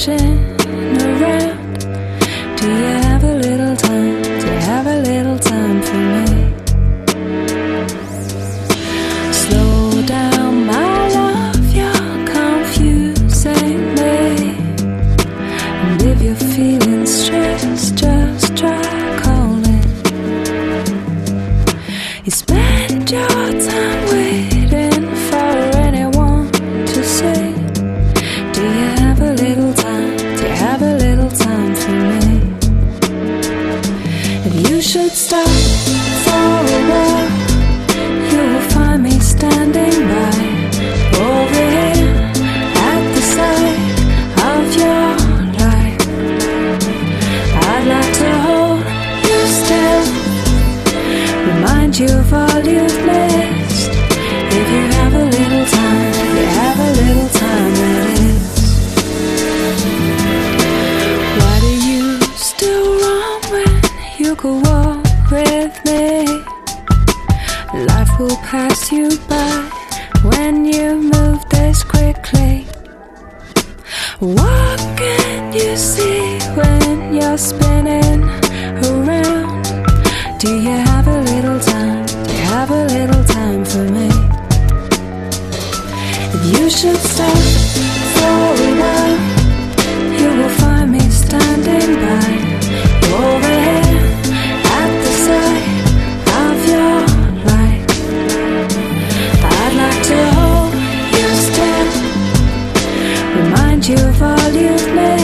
rushing around. Do you have a little time? Do you have a little time for me? Slow down, my love, you're confusing me. And if you're feeling stressed, just try calling. You spend your time waiting for anyone to say, do you have a little time? Do you have a little time for me? If you should stop for a while, you will find me standing by, over here at the side of your life. I'd like to hold you still, remind you of all you've missed. If you have a little time, if you have a little time, that is. Why do you still run when you could walk with me? Life will pass you by when you move this quickly. What can you see when you're spinning around? Do you have a little time? Do you have a little time for me? If you should stop for a while, you will find me standing by, over here at the side of your life. I'd like to hold you still, remind you of all you've made.